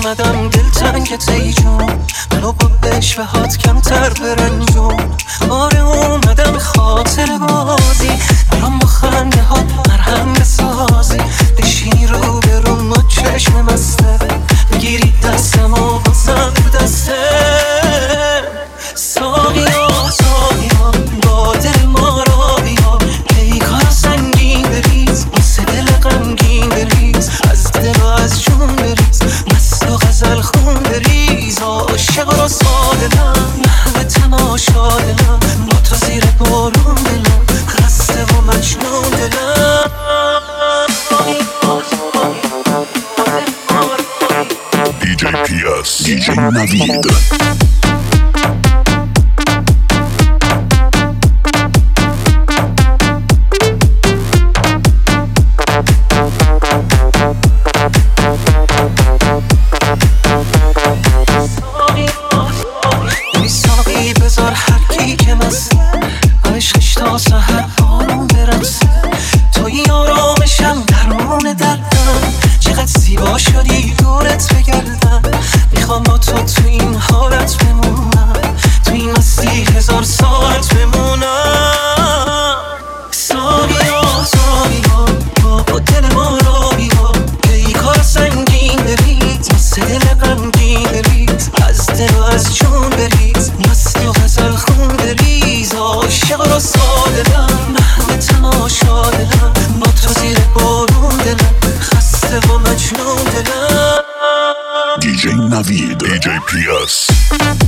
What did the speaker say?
اومدم دلتنگت ای جون، منو با اشوهات کمتر برنجون. آره اومدم خاطر بازی، برام با خنده ها مرهم بسازی. بشینی رو به رو ما چشم مسته، بگیری دستم و بازم دسته. ساقیا ساقیا با دل ما را بیا، پیکار سنگین بریز، واسه دل غمگین بریز. از دل و از جون بریز، مست و غزل خون بریز. عاشق رو ساده دلم، محو تماشا دلم، با تو زیر بارون دلم، خسته و مجنون دلم. DJ PS DJ Navid. ساقی بذار هر کی که مستی، عشقش تا سحر آروم برسه. توی آرامشم درمان دردم، چقدر زیبا شدی دورت بگردم. میخوام با تو این حالت بمونم، تو این مستی 1000 سالت بمونم. ساقیا ساقیا با دل ما را بیا، پیکار سنگین بریز، واسه دل غمگین بریز. از دل و از جون بریز، مست و غزل خون بریز. عاشق رو ساده دلم، محو تماشا دلم، با تو زیر بارون دلم، خسته و مجنون دلم. DJ Navid DJ PS